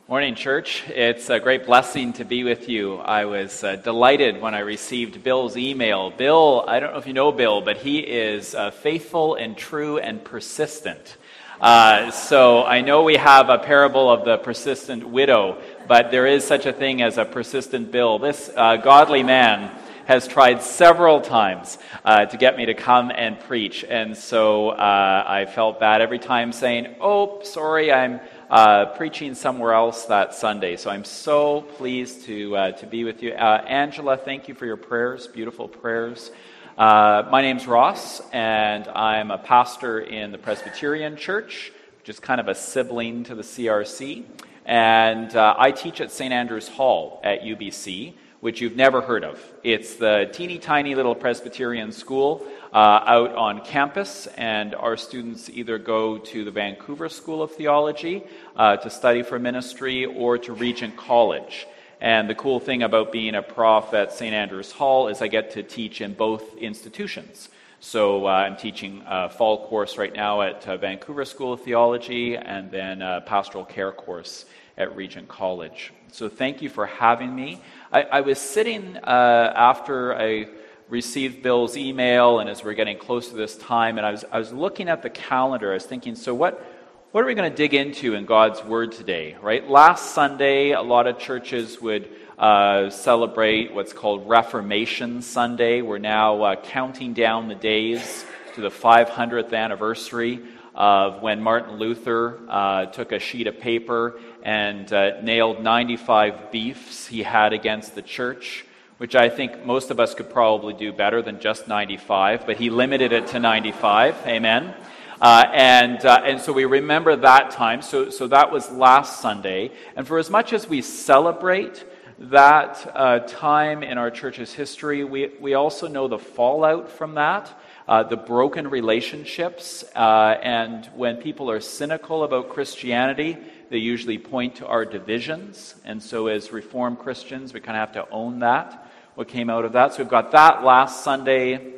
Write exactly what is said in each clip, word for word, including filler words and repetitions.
Morning, church. It's a great blessing to be with you. I was uh, delighted when I received Bill's email. Bill, I don't know if you know Bill, but he is uh, faithful and true and persistent. Uh, so I know we have a parable of the persistent widow, but there is such a thing as a persistent Bill. This uh, godly man has tried several times uh, to get me to come and preach, and so uh, I felt bad every time saying, oh, sorry, I'm Uh, preaching somewhere else that Sunday. So I'm so pleased to uh, to be with you. Uh, Angela, thank you for your prayers, beautiful prayers. Uh, my name's Ross, and I'm a pastor in the Presbyterian Church, which is kind of a sibling to the C R C. And uh, I teach at Saint Andrew's Hall at U B C, which you've never heard of. It's the teeny tiny little Presbyterian school uh, out on campus, and our students either go to the Vancouver School of Theology uh, to study for ministry or to Regent College. And the cool thing about being a prof at Saint Andrew's Hall is I get to teach in both institutions. So uh, I'm teaching a fall course right now at uh, Vancouver School of Theology, and then a pastoral care course at Regent College. So thank you for having me. I, I was sitting uh, after I received Bill's email, and as we're getting close to this time, and I was I was looking at the calendar. I was thinking, so what what are we going to dig into in God's Word today? Right? Last Sunday, a lot of churches would uh, celebrate what's called Reformation Sunday. We're now uh, counting down the days to the five hundredth anniversary of when Martin Luther uh, took a sheet of paper and uh, nailed ninety-five beefs he had against the church, which I think most of us could probably do better than just ninety-five, but he limited it to ninety-five, amen? Uh, and uh, and so we remember that time, so, so that was last Sunday, and for as much as we celebrate that uh, time in our church's history, we, we also know the fallout from that. Uh, the broken relationships, uh, and when people are cynical about Christianity, they usually point to our divisions, and so as Reformed Christians, we kind of have to own that, what came out of that. So we've got that last Sunday.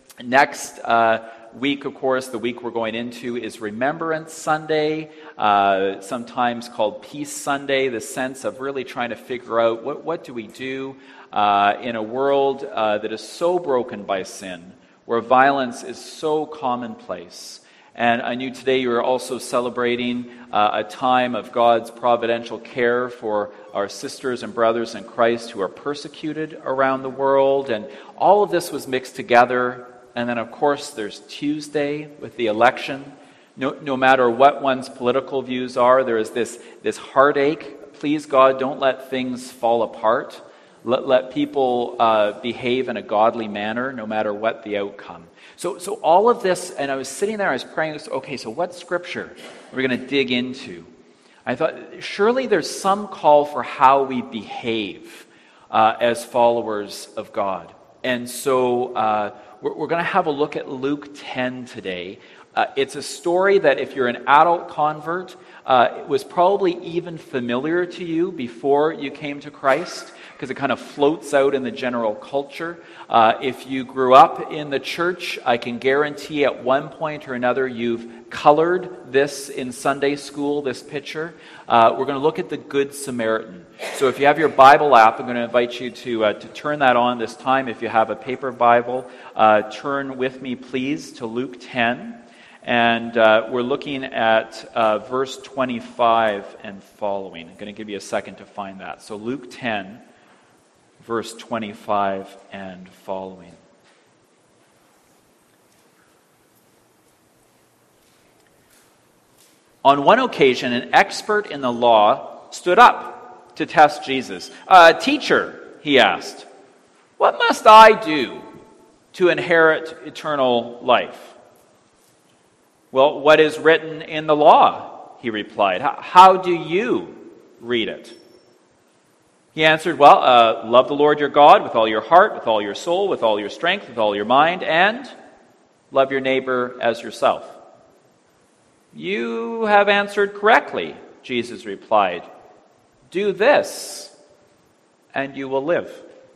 Next uh, week, of course, the week we're going into is Remembrance Sunday, uh, sometimes called Peace Sunday, the sense of really trying to figure out what, what do we do uh, in a world uh, that is so broken by sin, where violence is so commonplace. And I knew today you were also celebrating uh, a time of God's providential care for our sisters and brothers in Christ who are persecuted around the world. And all of this was mixed together. And then, of course, there's Tuesday with the election. No, no matter what one's political views are, there is this, this heartache. Please, God, don't let things fall apart. Let, let people uh, behave in a godly manner, no matter what the outcome. So, so all of this, and I was sitting there, I was praying, okay, so what scripture are we going to dig into? I thought, surely there's some call for how we behave uh, as followers of God. And so uh, we're, we're going to have a look at Luke ten today. Uh, it's a story that if you're an adult convert, uh, it was probably even familiar to you before you came to Christ, because it kind of floats out in the general culture. Uh, if you grew up in the church, I can guarantee at one point or another you've colored this in Sunday school, this picture. Uh, we're going to look at the Good Samaritan. So if you have your Bible app, I'm going to invite you to uh, to turn that on this time. If you have a paper Bible, uh, turn with me, please, to Luke ten. And uh, we're looking at uh, verse twenty-five and following. I'm going to give you a second to find that. So Luke ten, verse twenty-five and following. On one occasion, an expert in the law stood up to test Jesus. Uh, Teacher, he asked, what must I do to inherit eternal life? Well, what is written in the law? He replied. How do you read it? He answered, well, uh, love the Lord your God with all your heart, with all your soul, with all your strength, with all your mind, and love your neighbor as yourself. You have answered correctly, Jesus replied. Do this, and you will live.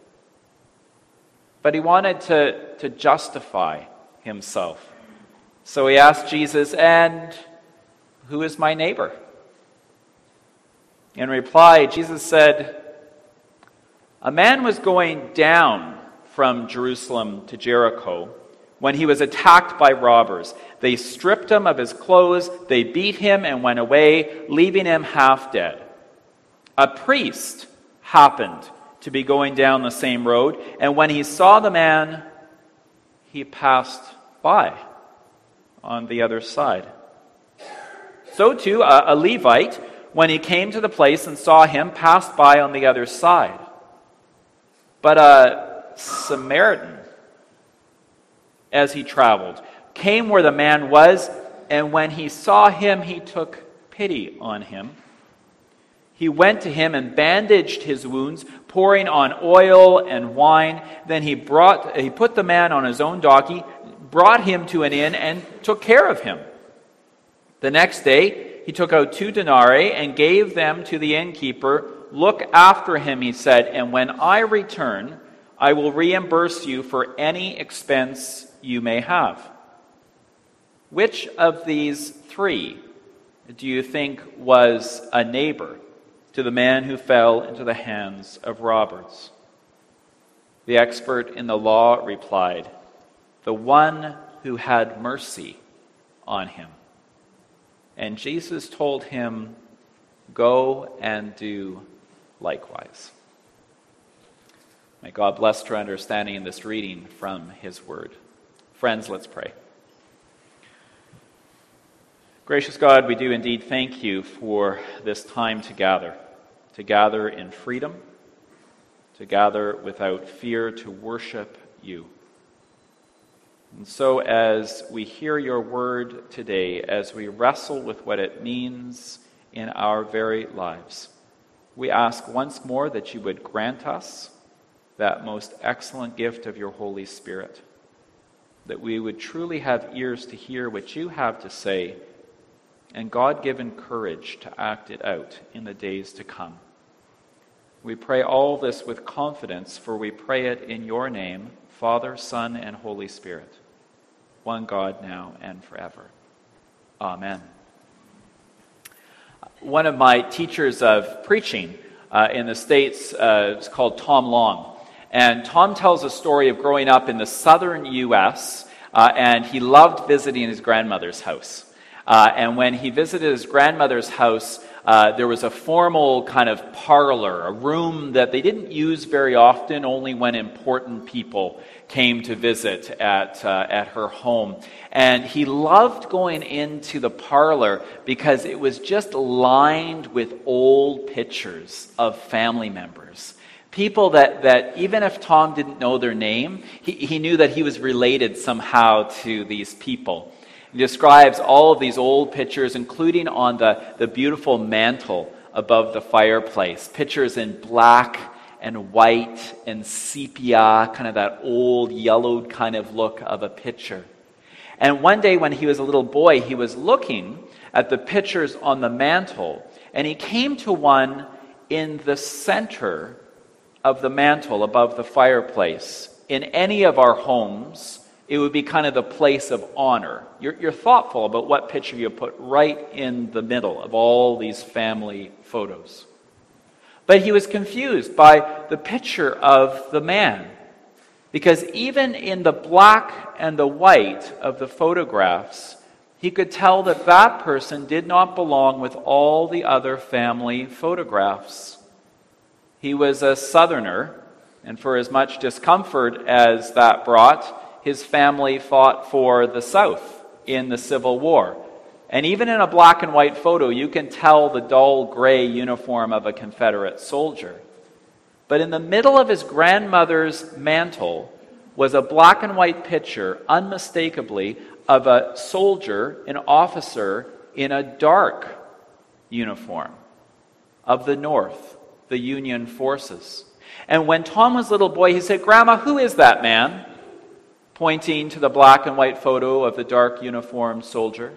But he wanted to, to justify himself. So he asked Jesus, and who is my neighbor? In reply, Jesus said, "A man was going down from Jerusalem to Jericho when he was attacked by robbers. They stripped him of his clothes, they beat him and went away, leaving him half dead. A priest happened to be going down the same road, and when he saw the man, he passed by on the other side. So too, a, a Levite, when he came to the place and saw him, passed by on the other side. But a Samaritan, as he traveled, came where the man was, and when he saw him, he took pity on him. He went to him and bandaged his wounds, pouring on oil and wine. Then he brought he put the man on his own donkey, brought him to an inn, and took care of him. The next day he took out two denarii and gave them to the innkeeper. Look after him, he said, and when I return, I will reimburse you for any expense you may have. Which of these three do you think was a neighbor to the man who fell into the hands of robbers?" The expert in the law replied, "The one who had mercy on him." And Jesus told him, "Go and do likewise." May God bless our understanding in this reading from His Word. Friends, let's pray. Gracious God, we do indeed thank You for this time to gather, to gather in freedom, to gather without fear, to worship You. And so as we hear Your word today, as we wrestle with what it means in our very lives, we ask once more that You would grant us that most excellent gift of Your Holy Spirit, that we would truly have ears to hear what You have to say, and God-given courage to act it out in the days to come. We pray all this with confidence, for we pray it in Your name, Father, Son, and Holy Spirit, one God now and forever. Amen. One of my teachers of preaching uh, in the States uh, is called Tom Long. And Tom tells a story of growing up in the southern U S, uh, and he loved visiting his grandmother's house. Uh, and when he visited his grandmother's house, uh, there was a formal kind of parlor, a room that they didn't use very often, only when important people came to visit at uh, at her home. And he loved going into the parlor because it was just lined with old pictures of family members. People that, that even if Tom didn't know their name, he, he knew that he was related somehow to these people. He describes all of these old pictures, including on the, the beautiful mantle above the fireplace. Pictures in black and white and sepia, kind of that old yellowed kind of look of a picture. And one day when he was a little boy, he was looking at the pictures on the mantle, and he came to one in the center of the mantle above the fireplace. In any of our homes, it would be kind of the place of honor. You're, you're thoughtful about what picture you put right in the middle of all these family photos. But he was confused by the picture of the man, because even in the black and the white of the photographs, he could tell that that person did not belong with all the other family photographs. He was a Southerner, and for as much discomfort as that brought, his family fought for the South in the Civil War. And even in a black and white photo, you can tell the dull gray uniform of a Confederate soldier. But in the middle of his grandmother's mantle was a black and white picture, unmistakably, of a soldier, an officer, in a dark uniform of the North, the Union forces. And when Tom was a little boy, he said, "Grandma, who is that man?" pointing to the black and white photo of the dark uniformed soldier.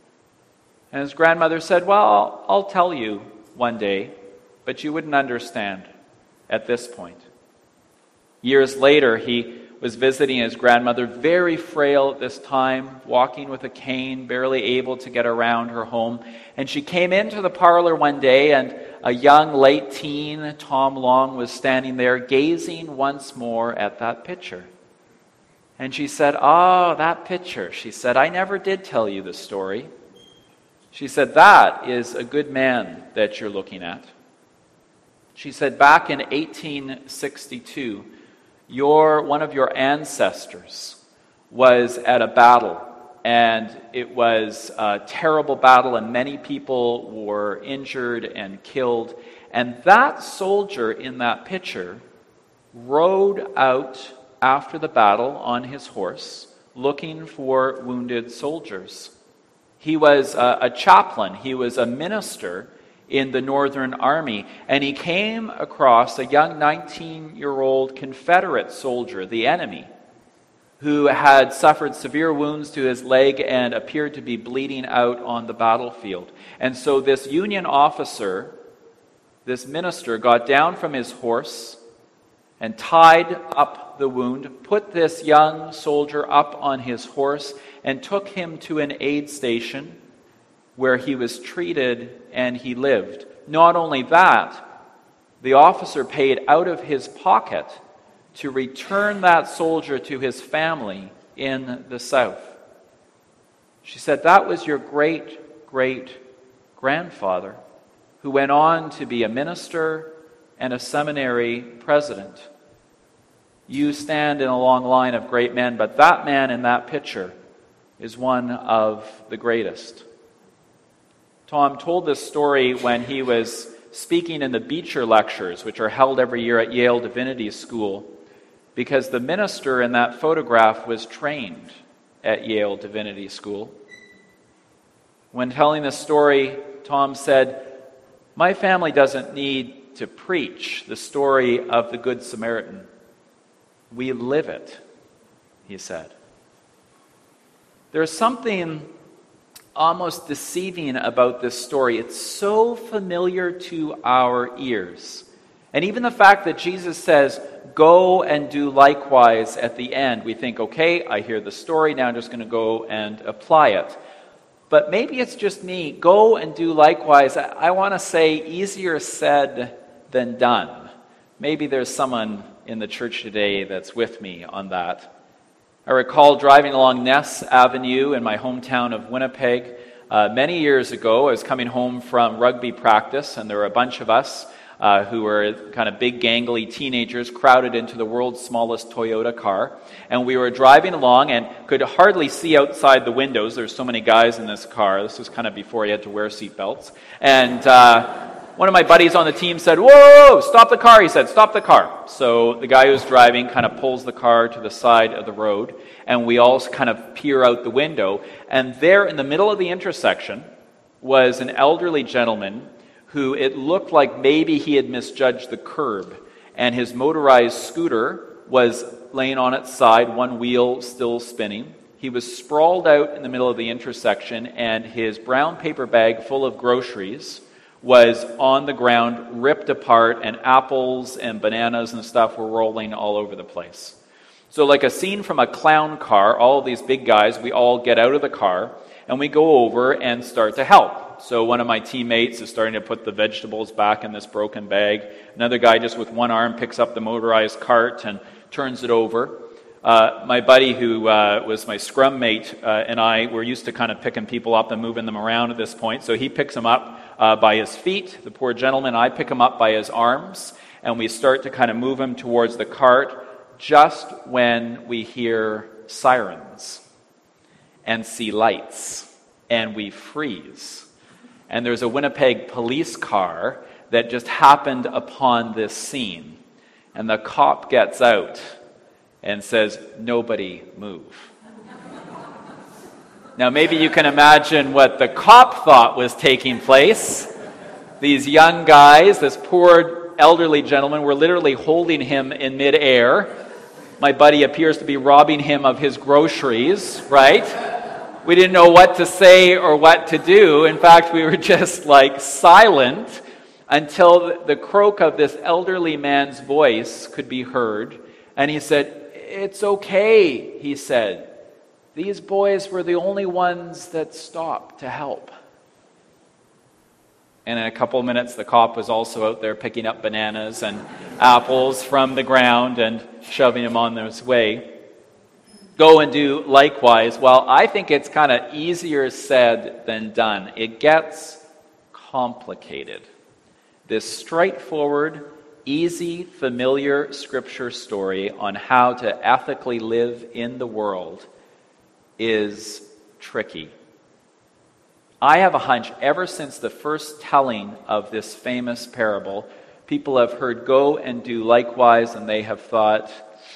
And his grandmother said, "Well, I'll, I'll tell you one day, but you wouldn't understand at this point." Years later, he was visiting his grandmother, very frail at this time, walking with a cane, barely able to get around her home. And she came into the parlor one day, and a young late teen, Tom Long, was standing there gazing once more at that picture. And she said, "Oh, that picture." She said, "I never did tell you the story." She said, "That is a good man that you're looking at." She said, "Back in eighteen sixty-two, your one of your ancestors was at a battle, and it was a terrible battle, and many people were injured and killed. And that soldier in that picture rode out after the battle on his horse, looking for wounded soldiers. He was a, a chaplain. He was a minister in the Northern Army, and he came across a young nineteen-year-old Confederate soldier, the enemy, who had suffered severe wounds to his leg and appeared to be bleeding out on the battlefield. And so this Union officer, this minister, got down from his horse and tied up the wound, put this young soldier up on his horse, and took him to an aid station where he was treated and he lived. Not only that, the officer paid out of his pocket to return that soldier to his family in the South. She said, "That was your great-great-grandfather who went on to be a minister and a seminary president. You stand in a long line of great men, but that man in that picture is one of the greatest." Tom told this story when he was speaking in the Beecher Lectures, which are held every year at Yale Divinity School, because the minister in that photograph was trained at Yale Divinity School. When telling this story, Tom said, "My family doesn't need to preach the story of the Good Samaritan. We live it," he said. There's something almost deceiving about this story. It's so familiar to our ears. And even the fact that Jesus says, "Go and do likewise" at the end, we think, okay, I hear the story, now I'm just going to go and apply it. But maybe it's just me. Go and do likewise. I, I want to say easier said than done. Maybe there's someone in the church today that's with me on that. I recall driving along Ness Avenue in my hometown of Winnipeg uh, many years ago. I was coming home from rugby practice, and there were a bunch of us uh, who were kind of big, gangly teenagers crowded into the world's smallest Toyota car. And we were driving along and could hardly see outside the windows. There's so many guys in this car. This was kind of before you had to wear seatbelts. And uh, one of my buddies on the team said, "Whoa, stop the car." He said, "Stop the car." So the guy who's driving kind of pulls the car to the side of the road, and we all kind of peer out the window. And there in the middle of the intersection was an elderly gentleman who it looked like maybe he had misjudged the curb, and his motorized scooter was laying on its side, one wheel still spinning. He was sprawled out in the middle of the intersection, and his brown paper bag full of groceries was on the ground, ripped apart, and apples and bananas and stuff were rolling all over the place. So like a scene from a clown car, all of these big guys, we all get out of the car, and we go over and start to help. So one of my teammates is starting to put the vegetables back in this broken bag. Another guy just with one arm picks up the motorized cart and turns it over. Uh, my buddy who uh, was my scrum mate uh, and I were used to kind of picking people up and moving them around at this point. So he picks them up uh, by his feet, the poor gentleman. I pick him up by his arms, and we start to kind of move him towards the cart just when we hear sirens and see lights, and we freeze. And there's a Winnipeg police car that just happened upon this scene. And the cop gets out and says, "Nobody move." Now, maybe you can imagine what the cop thought was taking place. These young guys, this poor elderly gentleman, were literally holding him in midair. My buddy appears to be robbing him of his groceries, right? We didn't know what to say or what to do. In fact, we were just like silent until the croak of this elderly man's voice could be heard. And he said, It's okay, he said. These boys were the only ones that stopped to help. And in a couple of minutes, the cop was also out there picking up bananas and apples from the ground and shoving them on his way. Go and do likewise. Well, I think it's kind of easier said than done. It gets complicated. This straightforward, easy, familiar scripture story on how to ethically live in the world is tricky. I have a hunch ever since the first telling of this famous parable, people have heard go and do likewise, and they have thought,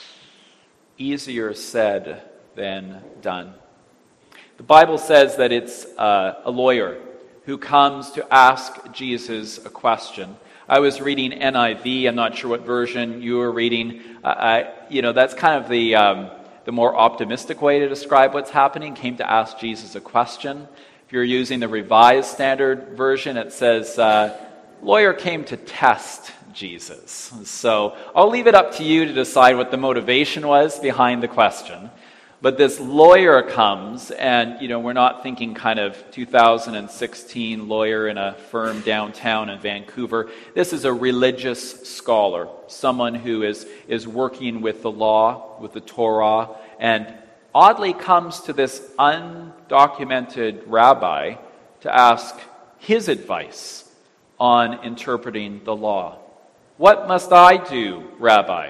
easier said than done. The Bible says that it's uh, a lawyer who comes to ask Jesus a question. I was reading N I V. I'm not sure what version you were reading. Uh, I, you know, that's kind of the um, the more optimistic way to describe what's happening. Came to ask Jesus a question. If you're using the Revised Standard Version, it says, uh, lawyer came to test Jesus. So I'll leave it up to you to decide what the motivation was behind the question. But this lawyer comes, and, you know, we're not thinking kind of two thousand sixteen lawyer in a firm downtown in Vancouver. This is a religious scholar, someone who is, is working with the law, with the Torah, and oddly comes to this undocumented rabbi to ask his advice on interpreting the law. What must I do, Rabbi,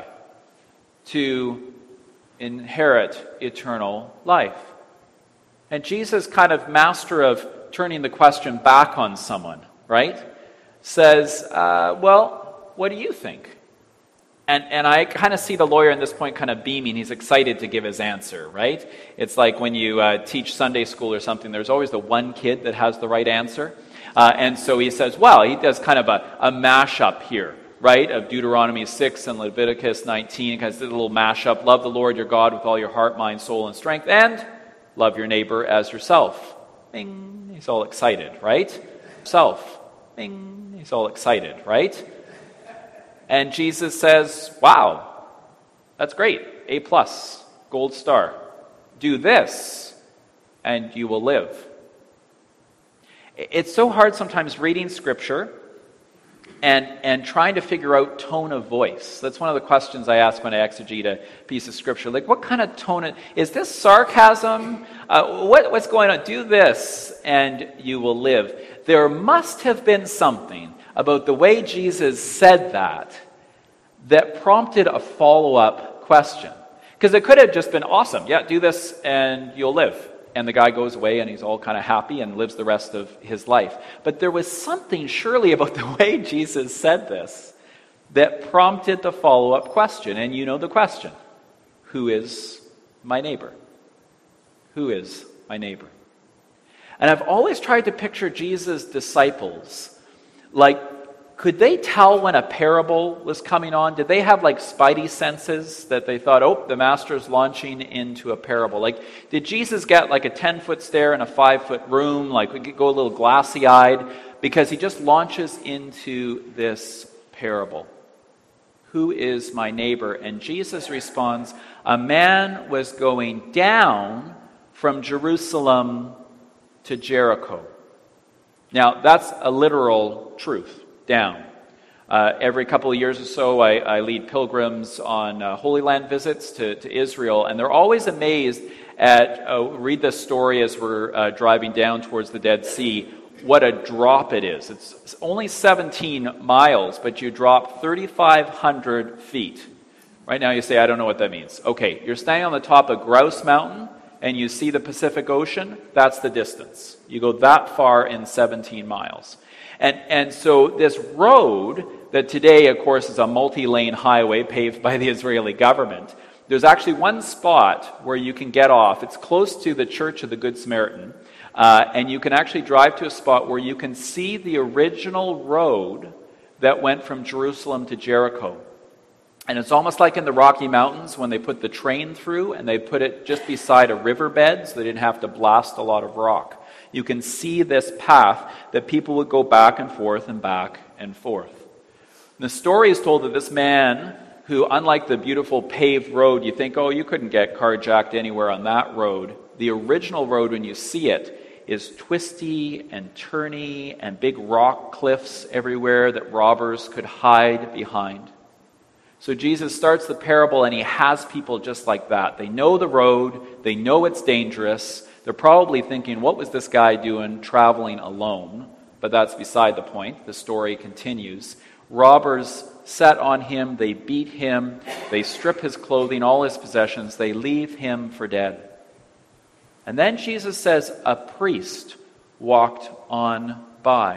to inherit eternal life? And Jesus, kind of master of turning the question back on someone, right, says, uh, well, what do you think? And and I kind of see the lawyer at this point kind of beaming. He's excited to give his answer, right? It's like when you uh, teach Sunday school or something, there's always the one kid that has the right answer. Uh, and so he says, well, he does kind of a, a mashup here, right, of Deuteronomy six and Leviticus nineteen, kind of a little mashup. Love the Lord your God with all your heart, mind, soul, and strength, and love your neighbor as yourself. Bing, he's all excited, right? Self. Bing, he's all excited, right? And Jesus says, wow, that's great. A plus, gold star. Do this, and you will live. It's so hard sometimes reading Scripture and, and trying to figure out tone of voice. That's one of the questions I ask when I exegete a piece of Scripture. Like, what kind of tone? Is, is this sarcasm? Uh, what, what's going on? Do this, and you will live. There must have been something about the way Jesus said that that prompted a follow-up question. Because it could have just been awesome. Yeah, do this and you'll live. And the guy goes away and he's all kind of happy and lives the rest of his life. But there was something surely about the way Jesus said this that prompted the follow-up question. And you know the question. Who is my neighbor? Who is my neighbor? And I've always tried to picture Jesus' disciples like, could they tell when a parable was coming on? Did they have like spidey senses that they thought, oh, the master's launching into a parable? Like, did Jesus get like a ten-foot stair in a five-foot room? Like, we could go a little glassy-eyed because he just launches into this parable. Who is my neighbor? And Jesus responds, a man was going down from Jerusalem to Jericho. Now, that's a literal truth. Down. Uh, every couple of years or so, I, I lead pilgrims on uh, Holy Land visits to, to Israel, and they're always amazed at, uh, read this story as we're uh, driving down towards the Dead Sea, what a drop it is. It's only seventeen miles, but you drop thirty-five hundred feet. Right now you say, I don't know what that means. Okay, you're standing on the top of Grouse Mountain, and you see the Pacific Ocean. That's the distance. You go that far in seventeen miles. And and so this road that today, of course, is a multi-lane highway paved by the Israeli government, there's actually one spot where you can get off. It's close to the Church of the Good Samaritan. Uh, and you can actually drive to a spot where you can see the original road that went from Jerusalem to Jericho. And it's almost like in the Rocky Mountains when they put the train through and they put it just beside a riverbed so they didn't have to blast a lot of rock. You can see this path that people would go back and forth and back and forth. And the story is told that this man who, unlike the beautiful paved road, you think, oh, you couldn't get carjacked anywhere on that road. The original road, when you see it, is twisty and turny and big rock cliffs everywhere that robbers could hide behind. So Jesus starts the parable and he has people just like that. They know the road, they know it's dangerous. They're probably thinking, what was this guy doing traveling alone? But that's beside the point. The story continues. Robbers set on him, they beat him, they strip his clothing, all his possessions, they leave him for dead. And then Jesus says, a priest walked on by.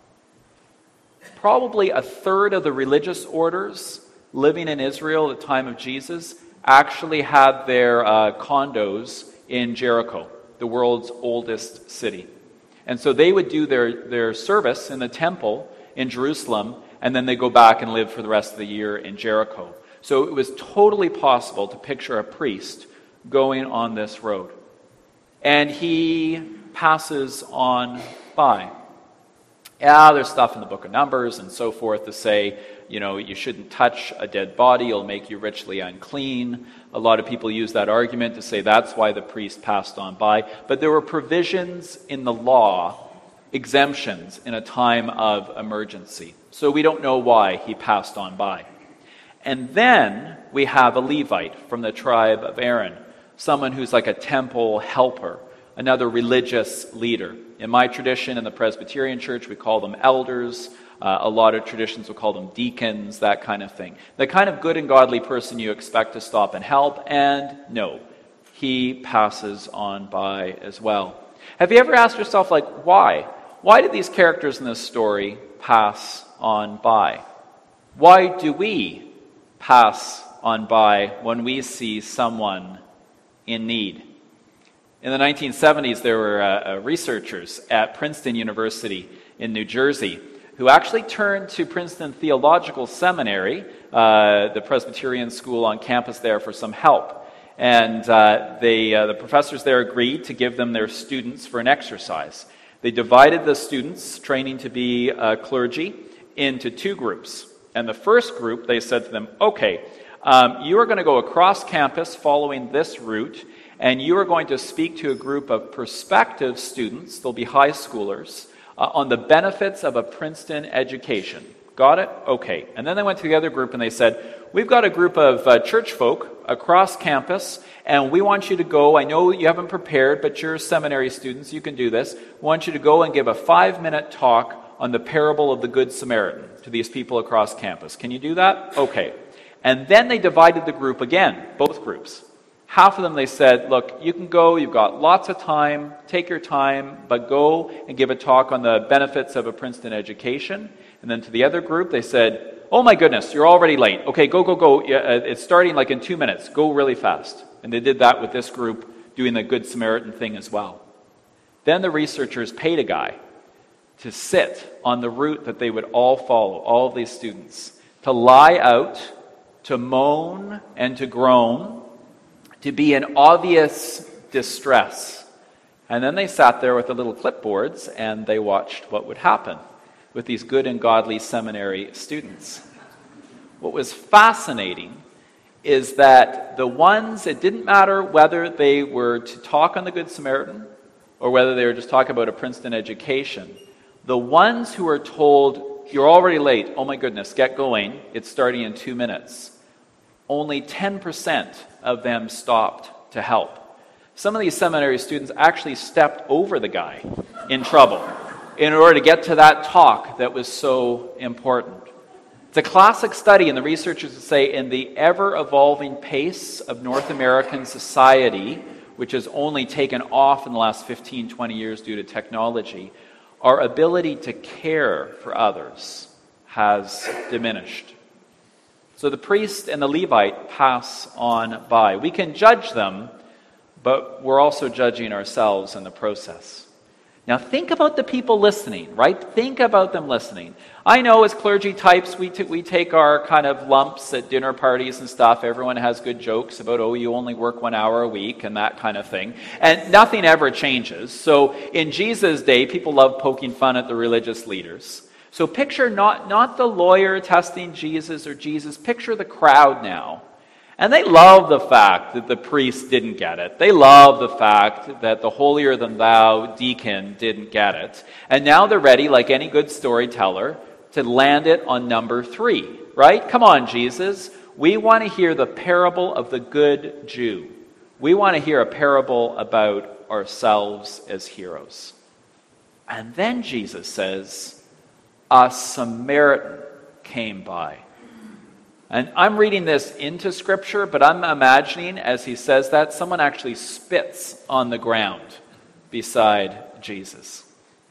Probably a third of the religious orders living in Israel at the time of Jesus actually had their uh, condos in Jericho, the world's oldest city. And so they would do their, their service in the temple in Jerusalem, and then they go back and live for the rest of the year in Jericho. So it was totally possible to picture a priest going on this road. And he passes on by. Yeah, there's stuff in the book of Numbers and so forth to say, you know, you shouldn't touch a dead body, it'll make you ritually unclean. A lot of people use that argument to say that's why the priest passed on by. But there were provisions in the law, exemptions in a time of emergency. So we don't know why he passed on by. And then we have a Levite from the tribe of Aaron, someone who's like a temple helper, another religious leader. In my tradition, in the Presbyterian Church, we call them elders. Uh, a lot of traditions will call them deacons, that kind of thing. The kind of good and godly person you expect to stop and help, and no, he passes on by as well. Have you ever asked yourself, like, why? Why did these characters in this story pass on by? Why do we pass on by when we see someone in need? In the nineteen seventies, there were uh, uh, researchers at Princeton University in New Jersey who actually turned to Princeton Theological Seminary, uh, the Presbyterian school on campus there, for some help. And uh, they, uh, the professors there agreed to give them their students for an exercise. They divided the students training to be uh, clergy into two groups. And the first group, they said to them, okay, um, you are going to go across campus following this route, and you are going to speak to a group of prospective students, they'll be high schoolers, uh, on the benefits of a Princeton education. Got it? Okay. And then they went to the other group and they said, we've got a group of uh, church folk across campus, and we want you to go, I know you haven't prepared, but you're seminary students, you can do this. We want you to go and give a five-minute talk on the parable of the Good Samaritan to these people across campus. Can you do that? Okay. And then they divided the group again, both groups. Half of them, they said, look, you can go, you've got lots of time, take your time, but go and give a talk on the benefits of a Princeton education. And then to the other group, they said, oh my goodness, you're already late. Okay, go, go, go. It's starting like in two minutes. Go really fast. And they did that with this group doing the Good Samaritan thing as well. Then the researchers paid a guy to sit on the route that they would all follow, all of these students, to lie out, to moan and to groan, to be in obvious distress. And then they sat there with the little clipboards and they watched what would happen with these good and godly seminary students. What was fascinating is that the ones, it didn't matter whether they were to talk on the Good Samaritan or whether they were just talking about a Princeton education, the ones who were told, you're already late, oh my goodness, get going, it's starting in two minutes, only ten percent of them stopped to help. Some of these seminary students actually stepped over the guy in trouble in order to get to that talk that was so important. It's a classic study, and the researchers would say in the ever-evolving pace of North American society, which has only taken off in the last fifteen, twenty years due to technology, our ability to care for others has diminished. So the priest and the Levite pass on by. We can judge them, but we're also judging ourselves in the process. Now think about the people listening, right? Think about them listening. I know as clergy types, we, t- we take our kind of lumps at dinner parties and stuff. Everyone has good jokes about, oh, you only work one hour a week and that kind of thing. And nothing ever changes. So in Jesus' day, people love poking fun at the religious leaders. So picture not, not the lawyer testing Jesus or Jesus. Picture the crowd now. And they love the fact that the priest didn't get it. They love the fact that the holier-than-thou deacon didn't get it. And now they're ready, like any good storyteller, to land it on number three, right? Come on, Jesus. We want to hear the parable of the good Jew. We want to hear a parable about ourselves as heroes. And then Jesus says, a Samaritan came by. And I'm reading this into Scripture, but I'm imagining as he says that, someone actually spits on the ground beside Jesus.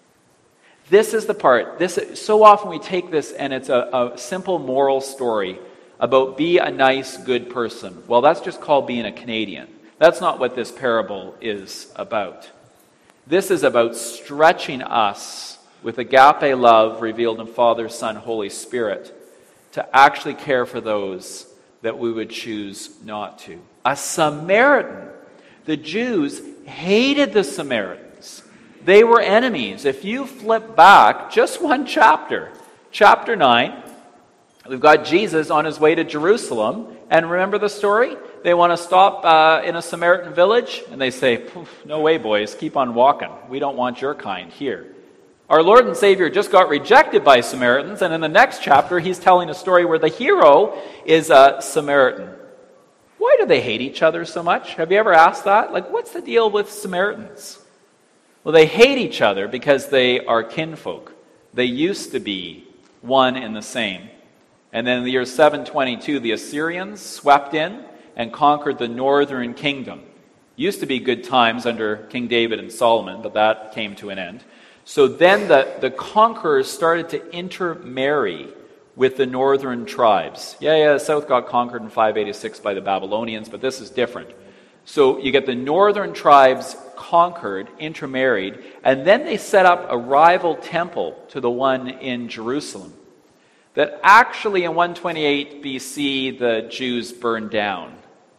This is the part, this so often we take this and it's a, a simple moral story about be a nice, good person. Well, that's just called being a Canadian. That's not what this parable is about. This is about stretching us with agape love revealed in Father, Son, Holy Spirit to actually care for those that we would choose not to. A Samaritan. The Jews hated the Samaritans. They were enemies. If you flip back just one chapter, chapter nine, we've got Jesus on his way to Jerusalem. And remember the story? They want to stop uh, in a Samaritan village. And they say, no way, boys, keep on walking. We don't want your kind here. Our Lord and Savior just got rejected by Samaritans. And in the next chapter, he's telling a story where the hero is a Samaritan. Why do they hate each other so much? Have you ever asked that? Like, what's the deal with Samaritans? Well, they hate each other because they are kinfolk. They used to be one and the same. And then in the year seven twenty-two, the Assyrians swept in and conquered the northern kingdom. Used to be good times under King David and Solomon, but that came to an end. So then the, the conquerors started to intermarry with the northern tribes. Yeah, yeah, the south got conquered in five eighty-six by the Babylonians, but this is different. So you get the northern tribes conquered, intermarried, and then they set up a rival temple to the one in Jerusalem that actually in one twenty-eight B C the Jews burned down.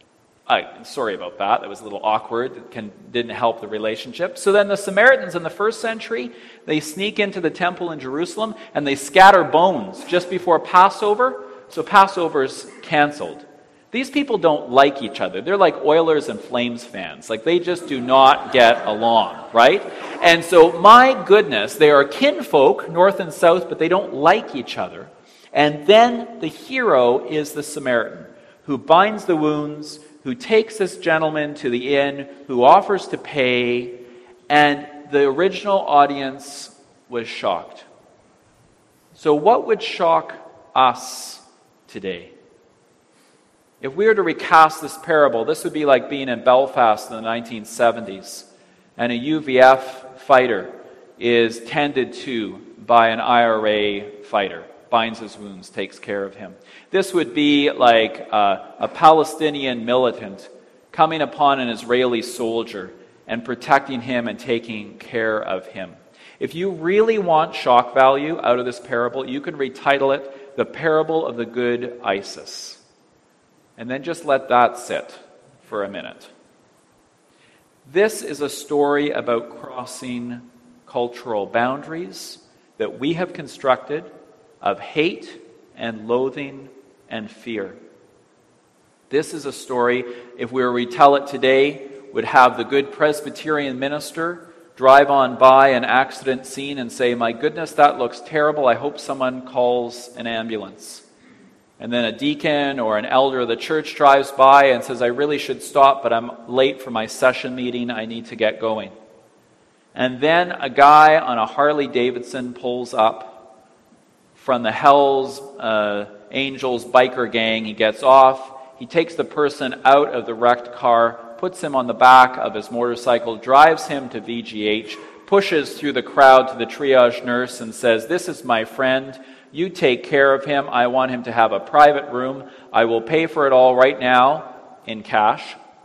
Uh, sorry about that. That was a little awkward. It can, didn't help the relationship. So then the Samaritans in the first century, they sneak into the temple in Jerusalem and they scatter bones just before Passover. So Passover's canceled. These people don't like each other. They're like Oilers and Flames fans. Like, they just do not get along, right? And so, my goodness, they are kinfolk, north and south, but they don't like each other. And then the hero is the Samaritan, who binds the wounds, who takes this gentleman to the inn, who offers to pay, and the original audience was shocked. So what would shock us today? If we were to recast this parable, this would be like being in Belfast in the nineteen seventies, and a U V F fighter is tended to by an I R A fighter, binds his wounds, takes care of him. This would be like uh, a Palestinian militant coming upon an Israeli soldier and protecting him and taking care of him. If you really want shock value out of this parable, you could retitle it The Parable of the Good Isis. And then just let that sit for a minute. This is a story about crossing cultural boundaries that we have constructed of hate and loathing and fear. This is a story, if we were to retell it today, would have the good Presbyterian minister drive on by an accident scene and say, my goodness, that looks terrible. I hope someone calls an ambulance. And then a deacon or an elder of the church drives by and says, I really should stop, but I'm late for my session meeting. I need to get going. And then a guy on a Harley Davidson pulls up from the Hells uh, Angels biker gang. He gets off. He takes the person out of the wrecked car, puts him on the back of his motorcycle, drives him to V G H, pushes through the crowd to the triage nurse and says, this is my friend. You take care of him. I want him to have a private room. I will pay for it all right now in cash.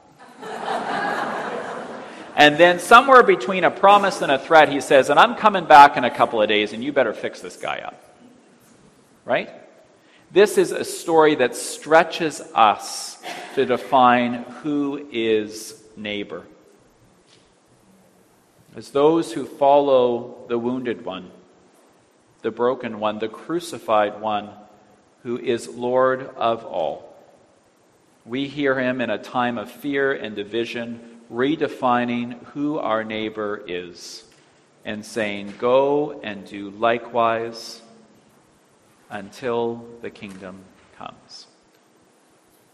And then somewhere between a promise and a threat, he says, and I'm coming back in a couple of days, and you better fix this guy up. Right? This is a story that stretches us to define who is neighbor. As those who follow the wounded one, the broken one, the crucified one, who is Lord of all. We hear him in a time of fear and division, redefining who our neighbor is and saying, "Go and do likewise until the kingdom comes."